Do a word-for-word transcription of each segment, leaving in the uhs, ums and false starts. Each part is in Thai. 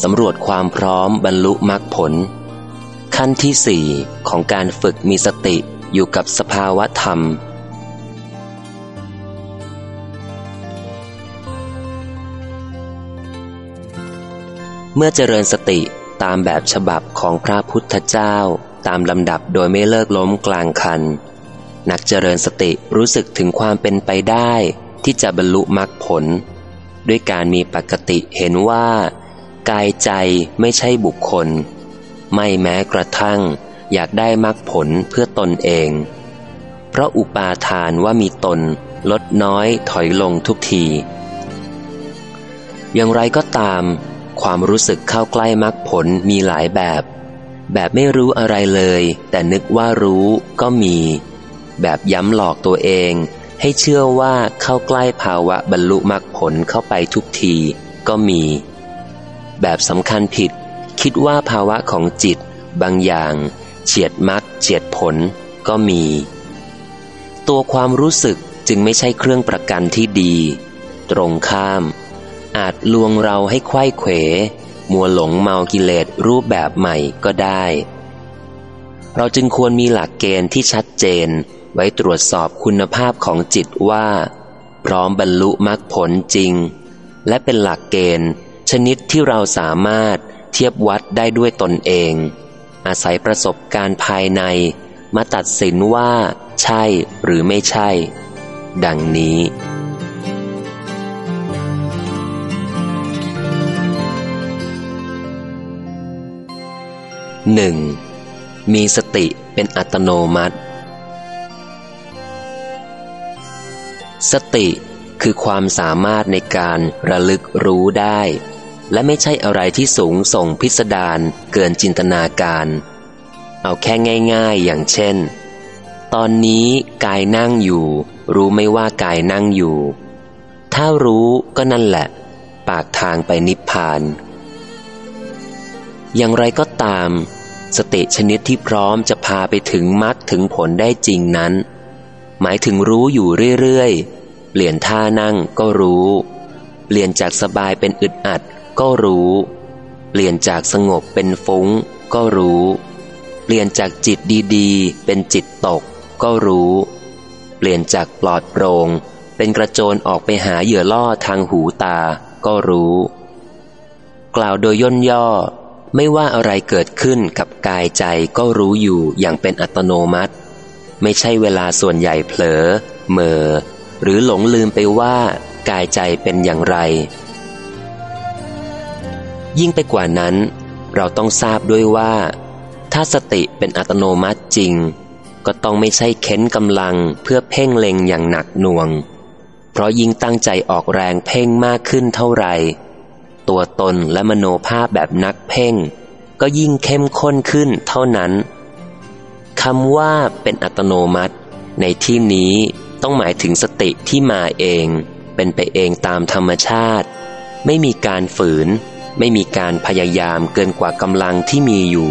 สำรวจความพร้อมบรรลุมรรคผลขั้นที่สี่ของการฝึกมีสติอยู่กับสภาวะธรรมเมื่อเจริญสติตามแบบฉบับของพระพุทธเจ้าตามลำดับโดยไม่เลิกล้มกลางคันนักเจริญสติรู้สึกถึงความเป็นไปได้ที่จะบรรลุมรรคผลด้วยการมีปกติเห็นว่ากายใจไม่ใช่บุคคลไม่แม้กระทั่งอยากได้มรรคผลเพื่อตนเองเพราะอุปาทานว่ามีตนลดน้อยถอยลงทุกทีอย่างไรก็ตามความรู้สึกเข้าใกล้มรรคผลมีหลายแบบแบบไม่รู้อะไรเลยแต่นึกว่ารู้ก็มีแบบย้ำหลอกตัวเองให้เชื่อว่าเข้าใกล้ภาวะบรรลุมรรคผลเข้าไปทุกทีก็มีแบบสำคัญผิดคิดว่าภาวะของจิตบางอย่างเฉียดมรรคเฉียดผลก็มีตัวความรู้สึกจึงไม่ใช่เครื่องประกันที่ดีตรงข้ามอาจลวงเราให้ไขว้เขวมัวหลงเมากิเลสรูปแบบใหม่ก็ได้เราจึงควรมีหลักเกณฑ์ที่ชัดเจนไว้ตรวจสอบคุณภาพของจิตว่าพร้อมบรรลุมรรคผลจริงและเป็นหลักเกณฑ์ชนิดที่เราสามารถเทียบวัดได้ด้วยตนเองอาศัยประสบการณ์ภายในมาตัดสินว่าใช่หรือไม่ใช่ดังนี้หนึ่งมีสติเป็นอัตโนมัติสติคือความสามารถในการระลึกรู้ได้และไม่ใช่อะไรที่สูงส่งพิสดารเกินจินตนาการเอาแค่ง่ายๆอย่างเช่นตอนนี้กายนั่งอยู่รู้ไม่ว่ากายนั่งอยู่ถ้ารู้ก็นั่นแหละปากทางไปนิพพานอย่างไรก็ตามสติชนิดที่พร้อมจะพาไปถึงมรรคถึงผลได้จริงนั้นหมายถึงรู้อยู่เรื่อยๆเปลี่ยนท่านั่งก็รู้เปลี่ยนจากสบายเป็นอึดอัดก็รู้เปลี่ยนจากสงบเป็นฟุ้งก็รู้เปลี่ยนจากจิตดีๆเป็นจิตตกก็รู้เปลี่ยนจากปลอดโปร่งเป็นกระโจนออกไปหาเหยื่อล่อทางหูตาก็รู้กล่าวโดยย่นย่อไม่ว่าอะไรเกิดขึ้นกับกายใจก็รู้อยู่อย่างเป็นอัตโนมัติไม่ใช่เวลาส่วนใหญ่เผลอเมอหรือหลงลืมไปว่ากายใจเป็นอย่างไรยิ่งไปกว่านั้นเราต้องทราบด้วยว่าถ้าสติเป็นอัตโนมัติจริงก็ต้องไม่ใช่เค้นกำลังเพื่อเพ่งเล็งอย่างหนักหน่วงเพราะยิ่งตั้งใจออกแรงเพ่งมากขึ้นเท่าไหร่ตัวตนและมโนภาพแบบนักเพ่งก็ยิ่งเข้มข้นขึ้นเท่านั้นคำว่าเป็นอัตโนมัติในที่นี้ต้องหมายถึงสติที่มาเองเป็นไปเองตามธรรมชาติไม่มีการฝืนไม่มีการพยายามเกินกว่ากำลังที่มีอยู่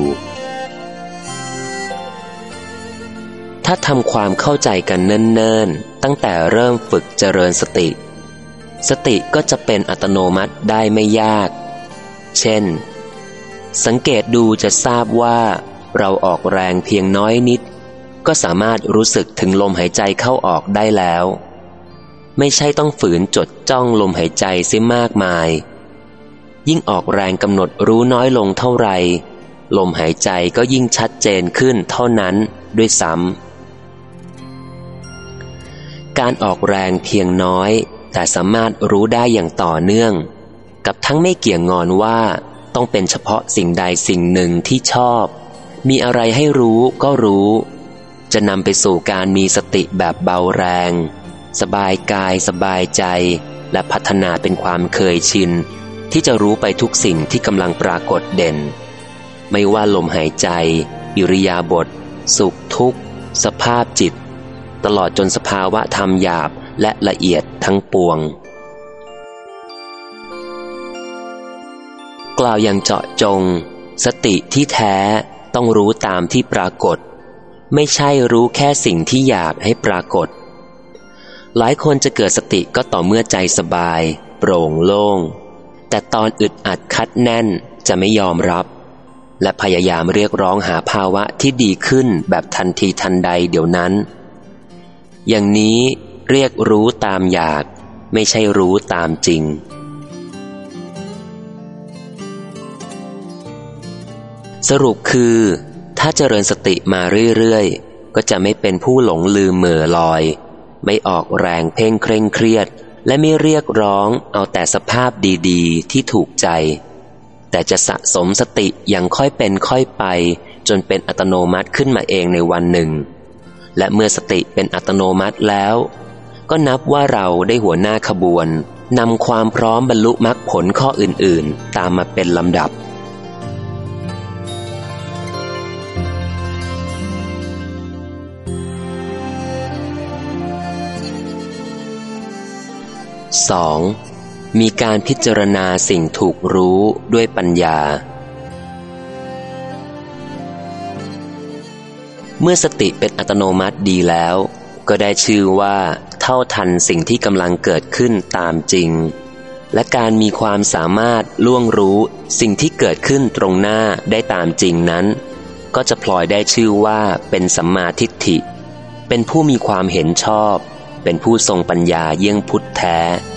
ถ้าทำความเข้าใจกันเนิ่นๆตั้งแต่เริ่มฝึกเจริญสติสติก็จะเป็นอัตโนมัติได้ไม่ยากเช่นสังเกตดูจะทราบว่าเราออกแรงเพียงน้อยนิดก็สามารถรู้สึกถึงลมหายใจเข้าออกได้แล้วไม่ใช่ต้องฝืนจดจ้องลมหายใจเสียมากมายยิ่งออกแรงกำหนดรู้น้อยลงเท่าไรลมหายใจก็ยิ่งชัดเจนขึ้นเท่านั้นด้วยซ้ำการออกแรงเพียงน้อยแต่สามารถรู้ได้อย่างต่อเนื่องกับทั้งไม่เกี่ยงงอนว่าต้องเป็นเฉพาะสิ่งใดสิ่งหนึ่งที่ชอบมีอะไรให้รู้ก็รู้จะนำไปสู่การมีสติแบบเบาแรงสบายกายสบายใจและพัฒนาเป็นความเคยชินที่จะรู้ไปทุกสิ่งที่กำลังปรากฏเด่นไม่ว่าลมหายใจอิริยาบถสุขทุกข์สภาพจิตตลอดจนสภาวะธรรมหยาบและละเอียดทั้งปวงกล่าวอย่างเจาะจงสติที่แท้ต้องรู้ตามที่ปรากฏไม่ใช่รู้แค่สิ่งที่อยากให้ปรากฏหลายคนจะเกิดสติก็ต่อเมื่อใจสบายโปร่งโล่งแต่ตอนอึดอัดคัดแน่นจะไม่ยอมรับและพยายามเรียกร้องหาภาวะที่ดีขึ้นแบบทันทีทันใดเดี๋ยวนั้นอย่างนี้เรียกรู้ตามอยากไม่ใช่รู้ตามจริงสรุปคือถ้าเจริญสติมาเรื่อยๆก็จะไม่เป็นผู้หลงลืมเหม่อลอยไม่ออกแรงเพ่งเคร่งเครียดและไม่เรียกร้องเอาแต่สภาพดีๆที่ถูกใจแต่จะสะสมสติอย่างค่อยเป็นค่อยไปจนเป็นอัตโนมัติขึ้นมาเองในวันหนึ่งและเมื่อสติเป็นอัตโนมัติแล้วก็นับว่าเราได้หัวหน้าขบวนนำความพร้อมบรรลุมรรคผลข้ออื่นๆตามมาเป็นลำดับสอง มีการพิจารณาสิ่งถูกรู้ด้วยปัญญาเมื่อสติเป็นอัตโนมัติดีแล้วก็ได้ชื่อว่าเท่าทันสิ่งที่กำลังเกิดขึ้นตามจริงและการมีความสามารถล่วงรู้สิ่งที่เกิดขึ้นตรงหน้าได้ตามจริงนั้นก็จะพลอยได้ชื่อว่าเป็นสัมมาทิฏฐิเป็นผู้มีความเห็นชอบเป็นผู้ทรงปัญญาเยี่ยงพุทธแท้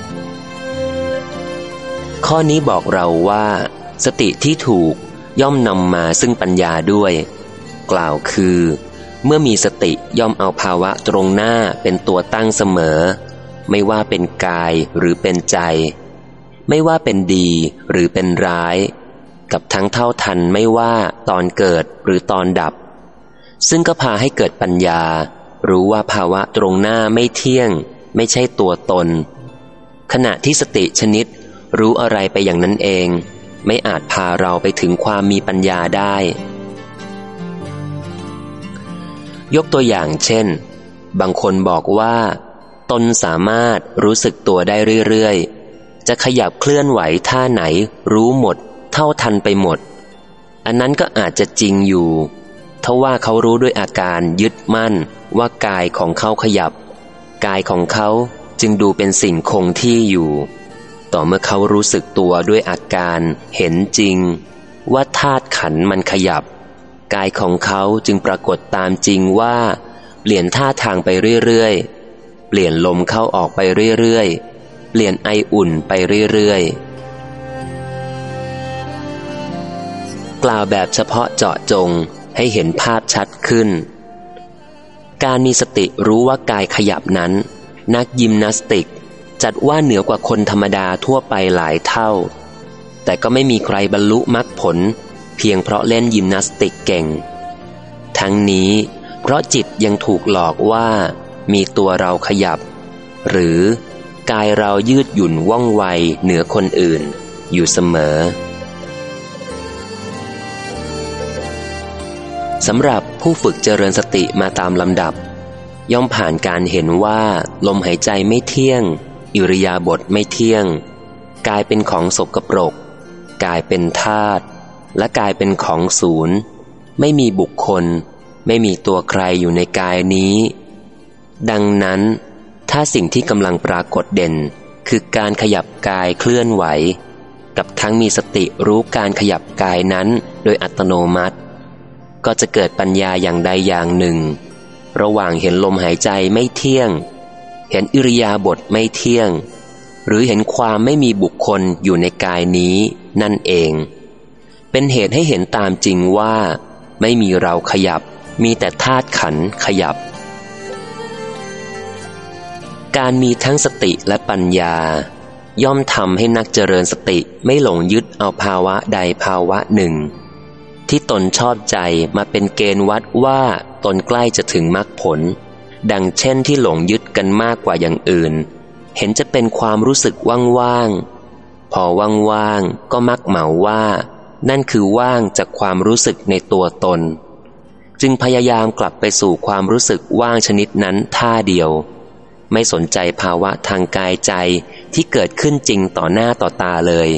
ข้อนี้บอกเราว่าสติที่ถูกย่อมนำมาซึ่งปัญญาด้วยกล่าวคือเมื่อมีสติย่อมเอาภาวะตรงหน้าเป็นตัวตั้งเสมอไม่ว่าเป็นกายหรือเป็นใจไม่ว่าเป็นดีหรือเป็นร้ายกับทั้งเท่าทันไม่ว่าตอนเกิดหรือตอนดับซึ่งก็พาให้เกิดปัญญารู้ว่าภาวะตรงหน้าไม่เที่ยงไม่ใช่ตัวตนขณะที่สติชนิดรู้อะไรไปอย่างนั้นเองไม่อาจพาเราไปถึงความมีปัญญาได้ยกตัวอย่างเช่นบางคนบอกว่าตนสามารถรู้สึกตัวได้เรื่อยๆจะขยับเคลื่อนไหวท่าไหนรู้หมดเท่าทันไปหมดอันนั้นก็อาจจะจริงอยู่ทว่าเขารู้ด้วยอาการยึดมั่นว่ากายของเขาขยับกายของเขาจึงดูเป็นสิ่งคงที่อยู่ต่อเมื่อเขารู้สึกตัวด้วยอาการเห็นจริงว่าธาตุขันธ์มันขยับกายของเขาจึงปรากฏตามจริงว่าเปลี่ยนท่าทางไปเรื่อยๆเปลี่ยนลมเข้าออกไปเรื่อยๆเปลี่ยนไออุ่นไปเรื่อยๆกล่าวแบบเฉพาะเจาะจงให้เห็นภาพชัดขึ้นการมีสติรู้ว่ากายขยับนั้นนักยิมนาสติกจัดว่าเหนือกว่าคนธรรมดาทั่วไปหลายเท่าแต่ก็ไม่มีใครบรรลุมรรคผลเพียงเพราะเล่นยิมนาสติกเก่งทั้งนี้เพราะจิตยังถูกหลอกว่ามีตัวเราขยับหรือกายเรายืดหยุ่นว่องไวเหนือคนอื่นอยู่เสมอสำหรับผู้ฝึกเจริญสติมาตามลำดับย่อมผ่านการเห็นว่าลมหายใจไม่เที่ยงอิริยาบถไม่เที่ยงกายเป็นของสกปรกกายเป็นธาตุและกายเป็นของศูนย์ไม่มีบุคคลไม่มีตัวใครอยู่ในกายนี้ดังนั้นถ้าสิ่งที่กำลังปรากฏเด่นคือการขยับกายเคลื่อนไหวกับทั้งมีสติรู้การขยับกายนั้นโดยอัตโนมัติก็จะเกิดปัญญาอย่างใดอย่างหนึ่งระหว่างเห็นลมหายใจไม่เที่ยงเห็นอิริยาบถไม่เที่ยงหรือเห็นความไม่มีบุคคลอยู่ในกายนี้นั่นเองเป็นเหตุให้เห็นตามจริงว่าไม่มีเราขยับมีแต่ธาตุขันธ์ขยับการมีทั้งสติและปัญญาย่อมทำให้นักเจริญสติไม่หลงยึดเอาภาวะใดภาวะหนึ่งที่ตนชอบใจมาเป็นเกณฑ์วัดว่าตนใกล้จะถึงมรรคผลดังเช่นที่หลงยึดกันมากกว่าอย่างอื่นเห็นจะเป็นความรู้สึกว่างๆพอว่างๆก็มักเหมาว่านั่นคือว่างจากความรู้สึกในตัวตนจึงพยายามกลับไปสู่ความรู้สึกว่างชนิดนั้นท่าเดียวไม่สนใจภาวะทางกายใจที่เกิดขึ้นจริงต่อหน้าต่อตาเลย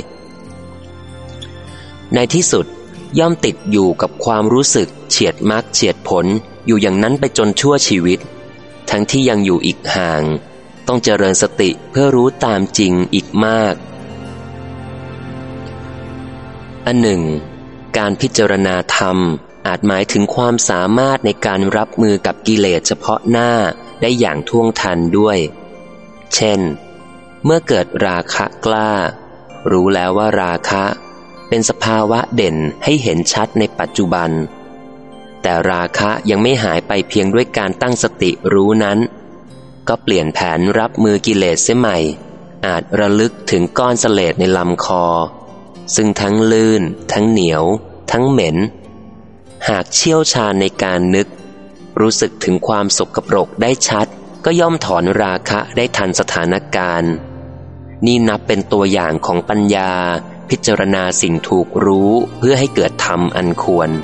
ในที่สุดย่อมติดอยู่กับความรู้สึกเฉียดมรรคเฉียดผลอยู่อย่างนั้นไปจนชั่วชีวิตทั้งที่ยังอยู่อีกห่างต้องเจริญสติเพื่อรู้ตามจริงอีกมากออันหนึ่งการพิจารณาธรรมอาจหมายถึงความสามารถในการรับมือกับกิเลสเฉพาะหน้าได้อย่างท่วงทันด้วยเช่นเมื่อเกิดราคะกล้ารู้แล้วว่าราคะเป็นสภาวะเด่นให้เห็นชัดในปัจจุบันแต่ราคะยังไม่หายไปเพียงด้วยการตั้งสติรู้นั้นก็เปลี่ยนแผนรับมือกิเลสเสียใหม่อาจระลึกถึงก้อนเสลดในลำคอซึ่งทั้งลื่นทั้งเหนียวทั้งเหม็นหากเชี่ยวชาญในการนึกรู้สึกถึงความสกปรกได้ชัดก็ย่อมถอนราคะได้ทันสถานการณ์นี่นับเป็นตัวอย่างของปัญญาพิจารณาสิ่งถูกรู้เพื่อให้เกิดธรรมอันควร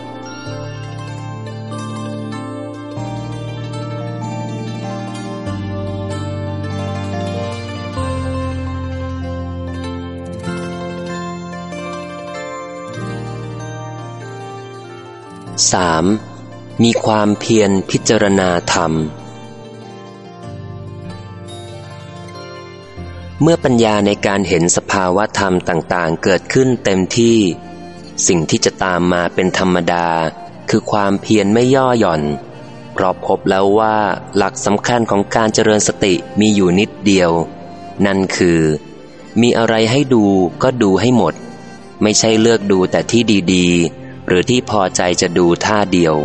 สามมีความเพียรพิจารณาธรรมเมื่อปัญญาในการเห็นสภาวะธรรมต่างๆเกิดขึ้นเต็มที่สิ่งที่จะตามมาเป็นธรรมดาคือความเพียรไม่ย่อหย่อนเพราะพบแล้วว่าหลักสำคัญของการเจริญสติมีอยู่นิดเดียวนั่นคือมีอะไรให้ดูก็ดูให้หมดไม่ใช่เลือกดูแต่ที่ดีๆหรือที่พอใจจะดูท่าเดียว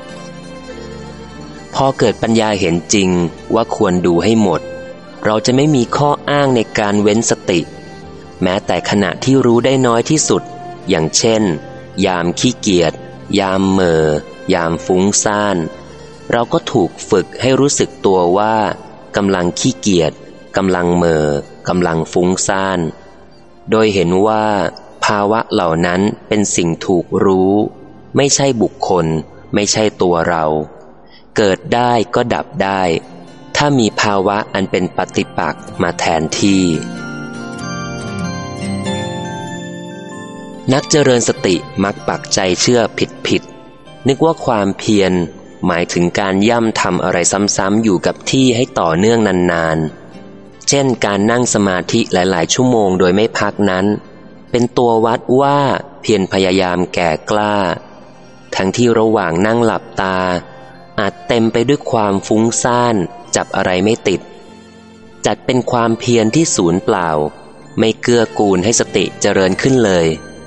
พอเกิดปัญญาเห็นจริงว่าควรดูให้หมดเราจะไม่มีข้ออ้างในการเว้นสติแม้แต่ขณะที่รู้ได้น้อยที่สุดอย่างเช่นยามขี้เกียจยามเหม่อยามฟุ้งซ่านเราก็ถูกฝึกให้รู้สึกตัวว่ากำลังขี้เกียจกำลังเหม่อกำลังฟุ้งซ่านโดยเห็นว่าภาวะเหล่านั้นเป็นสิ่งถูกรู้ไม่ใช่บุคคลไม่ใช่ตัวเราเกิดได้ก็ดับได้ถ้ามีภาวะอันเป็นปฏิปักษ์มาแทนที่นักเจริญสติมักปักใจเชื่อผิดๆนึกว่าความเพียรหมายถึงการย่ำทำอะไรซ้ำๆอยู่กับที่ให้ต่อเนื่องนานๆเช่นการนั่งสมาธิหลายๆชั่วโมงโดยไม่พักนั้นเป็นตัววัดว่าเพียรพยายามแก่กล้าทั้งที่ระหว่างนั่งหลับตาอาจเต็มไปด้วยความฟุ้งซ่านจับอะไรไม่ติดจัดเป็นความเพียรที่สูญเปล่าไม่เกื้อกูลให้สติเจริญขึ้นเลย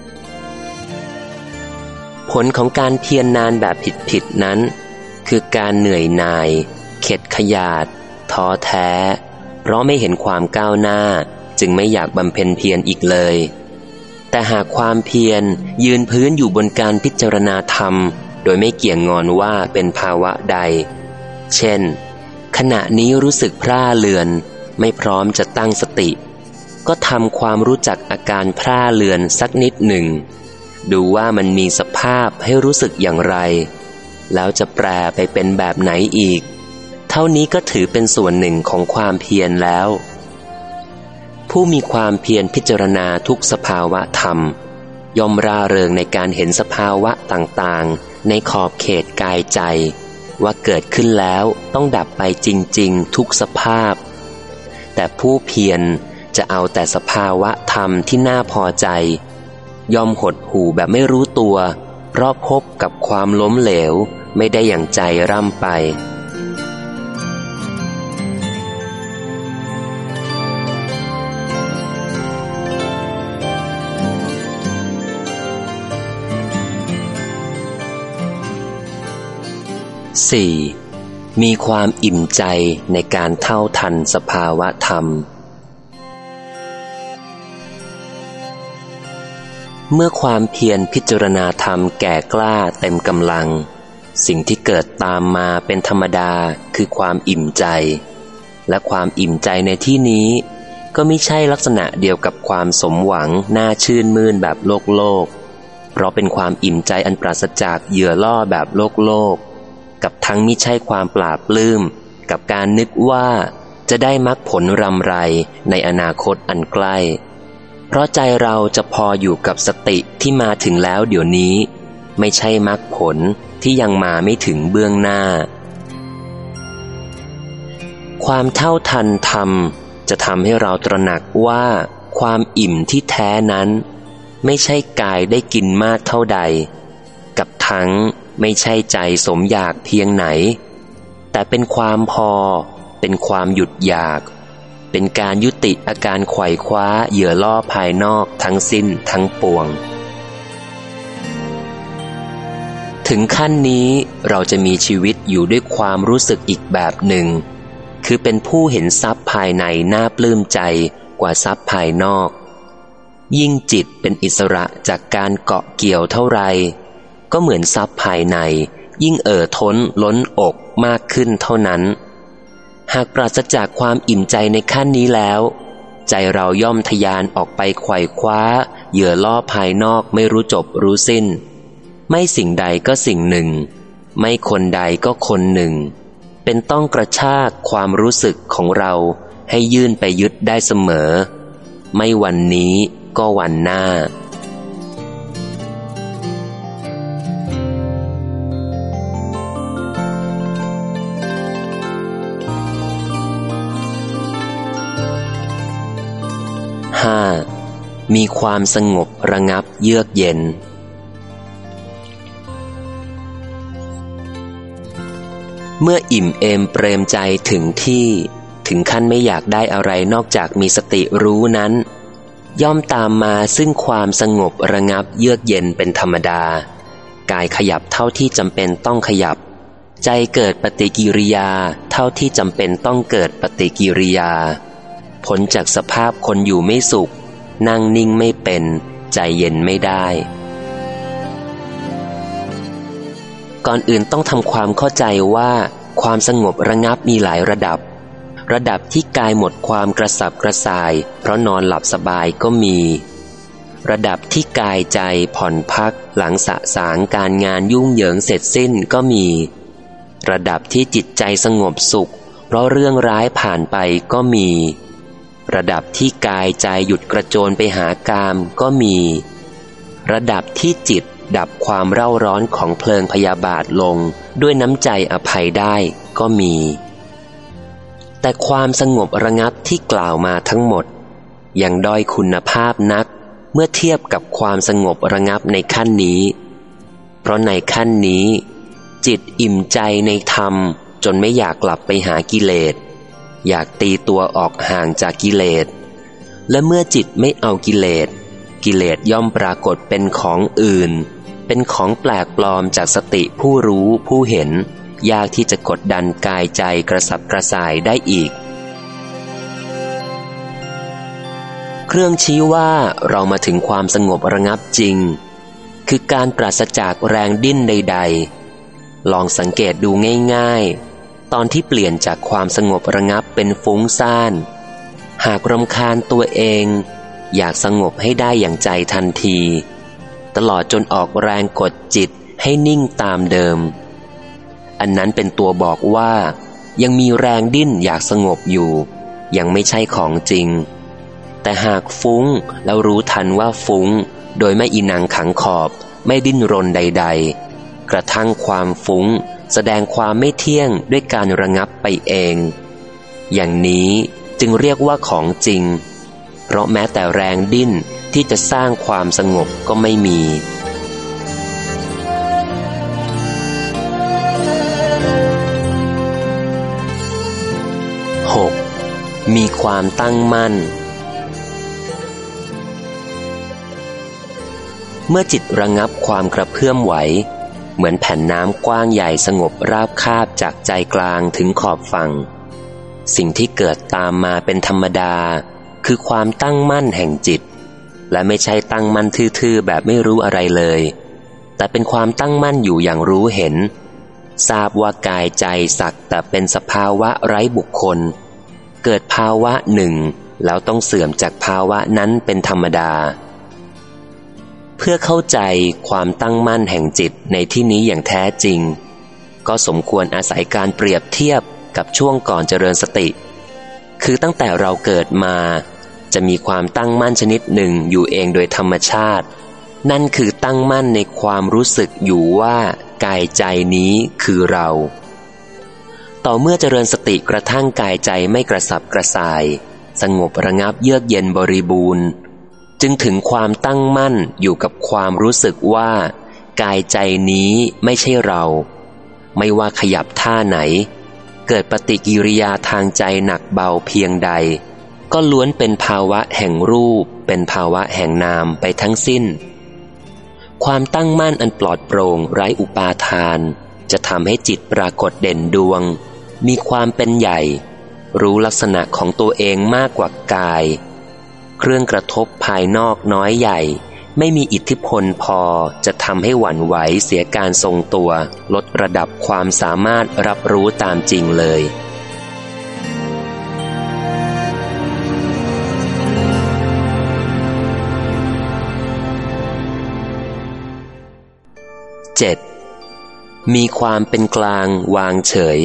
ผลของการเพียรนนานแบบผิดๆนั้นคือการเหนื่อยหน่ายเข็ดขยาดท้อแท้เพราะไม่เห็นความก้าวหน้าจึงไม่อยากบำเพ็ญเพียรอีกเลยแต่หากความเพียรยืนพื้นอยู่บนการพิจารณาธรรมโดยไม่เกี่ยงงอนว่าเป็นภาวะใดเช่นขณะนี้รู้สึกพร่าเลือนไม่พร้อมจะตั้งสติก็ทำความรู้จักอาการพร่าเลือนสักนิดหนึ่งดูว่ามันมีสภาพให้รู้สึกอย่างไรแล้วจะแปลไปเป็นแบบไหนอีกเท่านี้ก็ถือเป็นส่วนหนึ่งของความเพียรแล้วผู้มีความเพียรพิจารณาทุกสภาวะธรรมย่อมร่าเริงในการเห็นสภาวะต่างๆในขอบเขตกายใจว่าเกิดขึ้นแล้วต้องดับไปจริงๆทุกสภาพแต่ผู้เพียรจะเอาแต่สภาวะธรรมที่น่าพอใจย่อมหดหู่แบบไม่รู้ตัวเพราะพบกับความล้มเหลวไม่ได้อย่างใจร่ำไปสี่มีความอิ่มใจในการเท่าทันสภาวะธรรมเมื่อความเพียรพิจารณาธรรมแก่กล้าเต็มกำลังสิ่งที่เกิดตามมาเป็นธรรมดาคือความอิ่มใจและความอิ่มใจในที่นี้ก็ไม่ใช่ลักษณะเดียวกับความสมหวังน่าชื่นมื่นแบบโลกโลกเพราะเป็นความอิ่มใจอันปราศจากเหยื่อล่อแบบโลกโลกกับทั้งมิใช่ความปราบปลื้มกับการนึกว่าจะได้มรรคผลรำไรในอนาคตอันใกล้เพราะใจเราจะพออยู่กับสติที่มาถึงแล้วเดี๋ยวนี้ไม่ใช่มรรคผลที่ยังมาไม่ถึงเบื้องหน้าความเท่าทันธรรมจะทำให้เราตระหนักว่าความอิ่มที่แท้นั้นไม่ใช่กายได้กินมากเท่าใดกับทั้งไม่ใช่ใจสมอยากเพียงไหนแต่เป็นความพอเป็นความหยุดอยากเป็นการยุติอาการไขว่คว้าเหยื่อล่อภายนอกทั้งสิ้นทั้งปวงถึงขั้นนี้เราจะมีชีวิตอยู่ด้วยความรู้สึกอีกแบบหนึ่งคือเป็นผู้เห็นทรัพย์ภายในน่าปลื้มใจกว่าทรัพย์ภายนอกยิ่งจิตเป็นอิสระจากการเกาะเกี่ยวเท่าไรก็เหมือนทรัพย์ภายในยิ่งเอ่อท้นล้นอกมากขึ้นเท่านั้นหากปราศจากความอิ่มใจในขั้นนี้แล้วใจเราย่อมทะยานออกไปไขว่คว้าเหยื่อล่อภายนอกไม่รู้จบรู้สิ้นไม่สิ่งใดก็สิ่งหนึ่งไม่คนใดก็คนหนึ่งเป็นต้องกระชากความรู้สึกของเราให้ยื่นไปยึดได้เสมอไม่วันนี้ก็วันหน้าห้ามีความสงบระงับเยือกเย็นเมื่ออิ่มเอมเปรมใจถึงที่ถึงขั้นไม่อยากได้อะไรนอกจากมีสติรู้นั้นย่อมตามมาซึ่งความสงบระงับเยือกเย็นเป็นธรรมดากายขยับเท่าที่จำเป็นต้องขยับใจเกิดปฏิกิริยาเท่าที่จำเป็นต้องเกิดปฏิกิริยาพ้นจากสภาพคนอยู่ไม่สุขนั่งนิ่งไม่เป็นใจเย็นไม่ได้ก่อนอื่นต้องทำความเข้าใจว่าความสงบระงับมีหลายระดับระดับที่กายหมดความกระสับกระส่ายเพราะนอนหลับสบายก็มีระดับที่กายใจผ่อนพักหลังสะสางการงานยุ่งเหยิงเสร็จสิ้นก็มีระดับที่จิตใจสงบสุขเพราะเรื่องร้ายผ่านไปก็มีระดับที่กายใจหยุดกระโจนไปหากามก็มีระดับที่จิตดับความเร่าร้อนของเพลิงพยาบาทลงด้วยน้ำใจอภัยได้ก็มีแต่ความสงบระงับที่กล่าวมาทั้งหมดยังด้อยคุณภาพนักเมื่อเทียบกับความสงบระงับในขั้นนี้เพราะในขั้นนี้จิตอิ่มใจในธรรมจนไม่อยากกลับไปหากิเลสอยากตีตัวออกห่างจากกิเลสและเมื่อจิตไม่เอากิเลสกิเลสย่อมปรากฏเป็นของอื่นเป็นของแปลกปลอมจากสติผู้รู้ผู้เห็นยากที่จะกดดันกายใจกระสับกระส่ายได้อีกเครื่องชี้ว่าเรามาถึงความสงบระงับจริงคือการปราศจากแรงดิ้นใดๆลองสังเกตดูง่ายๆตอนที่เปลี่ยนจากความสงบระงับเป็นฟุ้งซ่านหากรำคาญตัวเองอยากสงบให้ได้อย่างใจทันทีตลอดจนออกแรงกดจิตให้นิ่งตามเดิมอันนั้นเป็นตัวบอกว่ายังมีแรงดิ้นอยากสงบอยู่ยังไม่ใช่ของจริงแต่หากฟุ้งแล้วรู้ทันว่าฟุ้งโดยไม่อีหนังขังขอบไม่ดิ้นรนใดๆกระทั่งความฟุ้งแสดงความไม่เที่ยงด้วยการระงับไปเองอย่างนี้จึงเรียกว่าของจริงเพราะแม้แต่แรงดิ้นที่จะสร้างความสงบก็ไม่มีหกมีความตั้งมั่นเมื่อจิตระงับความกระเพื่อมไหวเหมือนแผ่นน้ำกว้างใหญ่สงบราบคาบจากใจกลางถึงขอบฝั่งสิ่งที่เกิดตามมาเป็นธรรมดาคือความตั้งมั่นแห่งจิตและไม่ใช่ตั้งมั่นทื่อๆแบบไม่รู้อะไรเลยแต่เป็นความตั้งมั่นอยู่อย่างรู้เห็นทราบว่ากายใจสักแต่เป็นสภาวะไร้บุคคลเกิดภาวะหนึ่งแล้วต้องเสื่อมจากภาวะนั้นเป็นธรรมดาเพื่อเข้าใจความตั้งมั่นแห่งจิตในที่นี้อย่างแท้จริงก็สมควรอาศัยการเปรียบเทียบกับช่วงก่อนเจริญสติคือตั้งแต่เราเกิดมาจะมีความตั้งมั่นชนิดหนึ่งอยู่เองโดยธรรมชาตินั่นคือตั้งมั่นในความรู้สึกอยู่ว่ากายใจนี้คือเราต่อเมื่อเจริญสติกระทั่งกายใจไม่กระสับกระส่ายสงบระงับเยือกเย็นบริบูรณ์จึงถึงความตั้งมั่นอยู่กับความรู้สึกว่ากายใจนี้ไม่ใช่เราไม่ว่าขยับท่าไหนเกิดปฏิกิริยาทางใจหนักเบาเพียงใดก็ล้วนเป็นภาวะแห่งรูปเป็นภาวะแห่งนามไปทั้งสิ้นความตั้งมั่นอันปลอดโปร่งไร้อุปาทานจะทำให้จิตปรากฏเด่นดวงมีความเป็นใหญ่รู้ลักษณะของตัวเองมากกว่ากายเครื่องกระทบภายนอกน้อยใหญ่ไม่มีอิทธิพลพอจะทำให้หวั่นไหวเสียการทรงตัวลดระดับความสามารถรับรู้ตามจริงเลยเจ็ดมีความเป็นกลางวางเฉย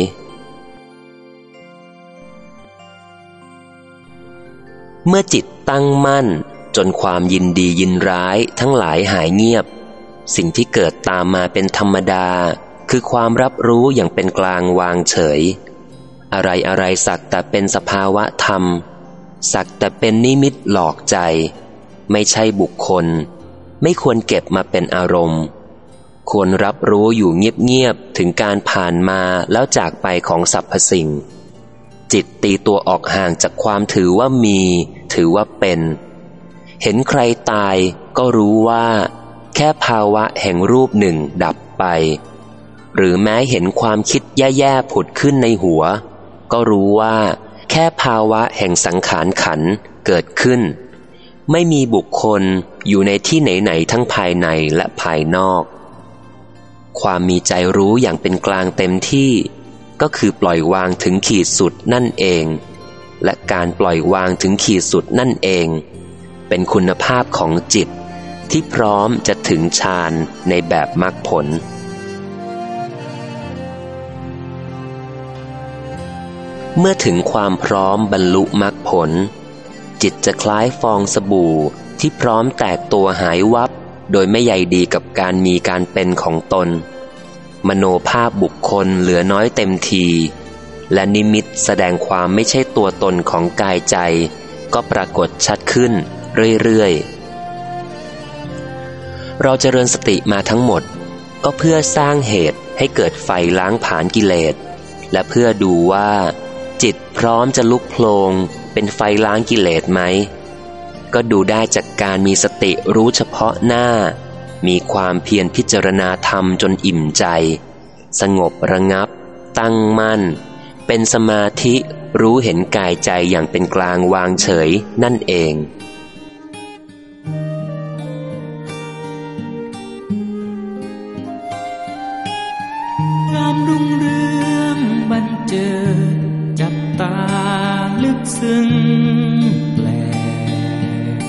เมื่อจิตตั้งมั่นจนความยินดียินร้ายทั้งหลายหายเงียบสิ่งที่เกิดตามมาเป็นธรรมดาคือความรับรู้อย่างเป็นกลางวางเฉยอะไรอะไรสักแต่เป็นสภาวะธรรมสักแต่เป็นนิมิตหลอกใจไม่ใช่บุคคลไม่ควรเก็บมาเป็นอารมณ์ควรรับรู้อยู่เงียบๆถึงการผ่านมาแล้วจากไปของสรรพสิ่งจิตตีตัวออกห่างจากความถือว่ามีถือว่าเป็นเห็นใครตายก็รู้ว่าแค่ภาวะแห่งรูปหนึ่งดับไปหรือแม้เห็นความคิดแย่ๆผุดขึ้นในหัวก็รู้ว่าแค่ภาวะแห่งสังขารขันธ์เกิดขึ้นไม่มีบุคคลอยู่ในที่ไหนๆทั้งภายในและภายนอกความมีใจรู้อย่างเป็นกลางเต็มที่ก็คือปล่อยวางถึงขีดสุดนั่นเองและการปล่อยวางถึงขีดสุดนั่นเองเป็นคุณภาพของจิตที่พร้อมจะถึงฌานในแบบมรรคผลเมื่อถึงความพร้อมบรรลุมรรคผลจิตจะคล้ายฟองสบู่ที่พร้อมแตกตัวหายวับโดยไม่ใยดีกับการมีการเป็นของตนมโนภาพบุคคลเหลือน้อยเต็มทีและนิมิตแสดงความไม่ใช่ตัวตนของกายใจก็ปรากฏชัดขึ้นเรื่อยๆเราเจริญสติมาทั้งหมดก็เพื่อสร้างเหตุให้เกิดไฟล้างผลาญกิเลสและเพื่อดูว่าจิตพร้อมจะลุกโผลงเป็นไฟล้างกิเลสไหมก็ดูได้จากการมีสติรู้เฉพาะหน้ามีความเพียรพิจารณาธรรมจนอิ่มใจสงบระงับตั้งมั่นเป็นสมาธิรู้เห็นกายใจอย่างเป็นกลางวางเฉยนั่นเองความรุ่งเรืองบันเจิดจับตาลึกซึ้งแปลก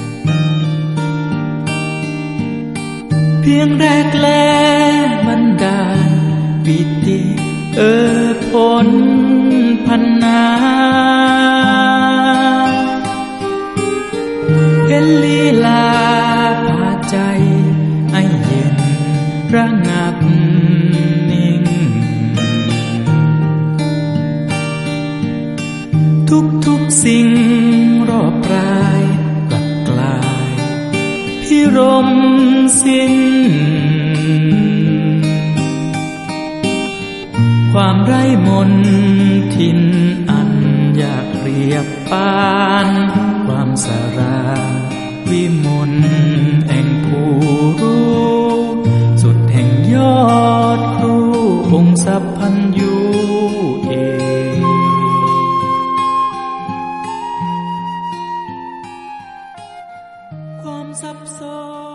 เพียงแรกแลบันดาลปิติเอ่อผลพันนาเห็นลีลาพาใจให้เย็นระงับนิ่งทุกทุกสิ่งรอบกายกลับกลายพิรมสิ้นความไร้มนทินอันอยากเรียบปานความสาราวิมลแห่งผู้รู้สุดแห่งยอดครูองค์สัพพัญญูเองความสับสน